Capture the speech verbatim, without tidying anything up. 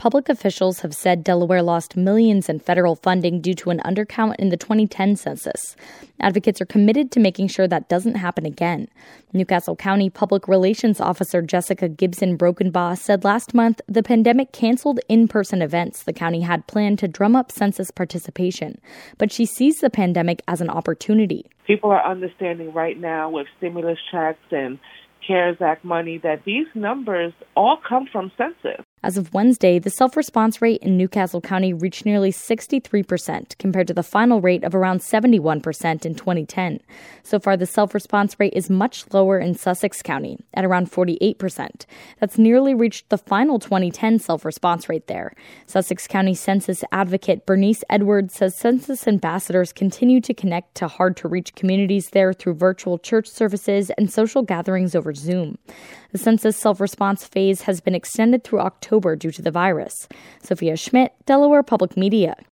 public officials have said Delaware lost millions in federal funding due to an undercount in the twenty ten census. Advocates are committed to making sure that doesn't happen again. Newcastle County Public Relations Officer Jessica Gibson Brokenbaugh said last month the pandemic canceled in-person events the county had planned to drum up census participation, but she sees the pandemic as an opportunity. People are understanding right now with stimulus checks and CARES Act money that these numbers all come from census. As of Wednesday, the self-response rate in Newcastle County reached nearly sixty-three percent compared to the final rate of around seventy-one percent in twenty ten. So far, the self-response rate is much lower in Sussex County at around forty-eight percent. That's nearly reached the final twenty ten self-response rate there. Sussex County Census advocate Bernice Edwards says census ambassadors continue to connect to hard-to-reach communities there through virtual church services and social gatherings over Zoom. The census self-response phase has been extended through October due to the virus. Sophia Schmidt, Delaware Public Media.